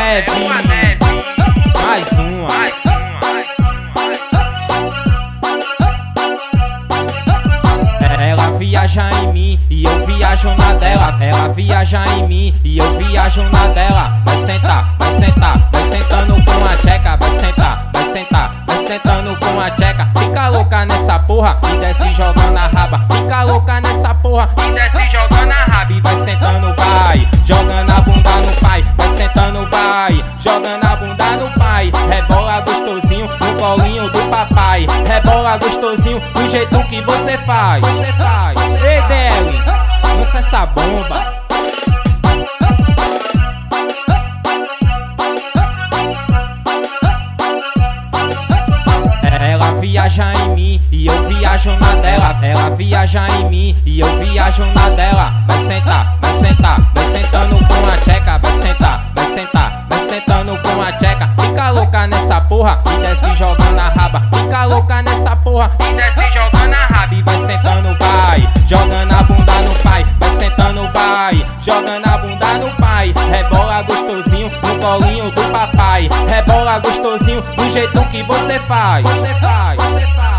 neve. Mais uma. Ela viaja em mim e eu viajo na dela. Ela viaja em mim e eu viajo na dela. Vai sentar, vai sentar, vai sentando com a tcheca. Vai sentar, vai sentar, vai sentando com a tcheca. Fica louca nessa porra e desce jogando a raba. Fica louca nessa porra e desce jogando a raba. E vai sentando, vai, jogando a bunda no pai. Vai sentando, vai, jogando a bunda no pai. Rebola gostosinho no colinho do papai. Rebola gostosinho do jeito que você faz. Você faz. Ei, Deli, lança essa bomba. Ela viaja em mim e eu viajo na dela. Ela viaja em mim e eu viajo na dela. Vai sentar, vai sentar, vai sentando com a tcheca. Vai sentar, vai sentar, vai sentando com a tcheca. Fica louca nessa porra e desce jogando a raba. Fica louca nessa porra e desce jogando a raba. E vai sentando, vai, jogando a bunda no pai. Vai sentando, vai, jogando a bunda no pai. Rebola gostosinho no colinho do papai. Rebola gostosinho do jeito que você faz. Você faz, você faz.